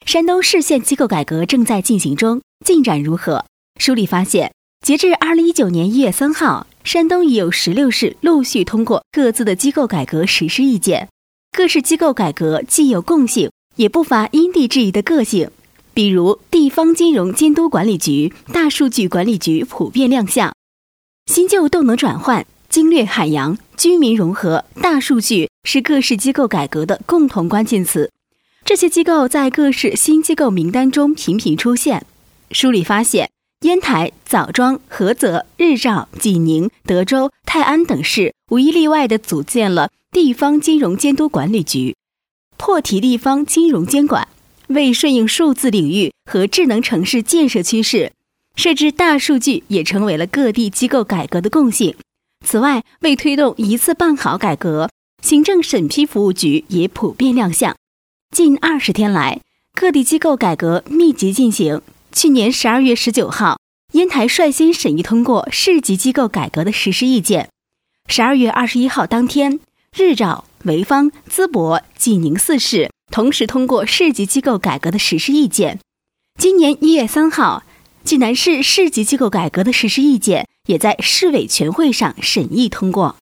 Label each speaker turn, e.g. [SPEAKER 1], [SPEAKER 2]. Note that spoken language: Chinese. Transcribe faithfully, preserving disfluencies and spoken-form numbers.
[SPEAKER 1] 山东市县机构改革正在进行中，进展如何？梳理发现，截至二零一九年一月三号，山东已有十六市陆续通过各自的机构改革实施意见。各市机构改革既有共性，也不乏因地制宜的个性。比如地方金融监督管理局、大数据管理局普遍亮相。新旧动能转换、经略海洋、居民融合、大数据是各市机构改革的共同关键词。这些机构在各市新机构名单中频频出现。梳理发现，烟台、枣庄、菏泽、日照、济宁、德州、泰安等市无一例外地组建了地方金融监督管理局，破题地方金融监管，为顺应数字领域和智能城市建设趋势，设置大数据也成为了各地机构改革的共性。此外，为推动一次办好改革，行政审批服务局也普遍亮相。近二十天来，各地机构改革密集进行。去年十二月十九号，烟台率先审议通过市级机构改革的实施意见。十二月二十一号当天，日照、潍坊、淄博、济宁四市同时通过市级机构改革的实施意见。今年一月三号，济南市市级机构改革的实施意见也在市委全会上审议通过。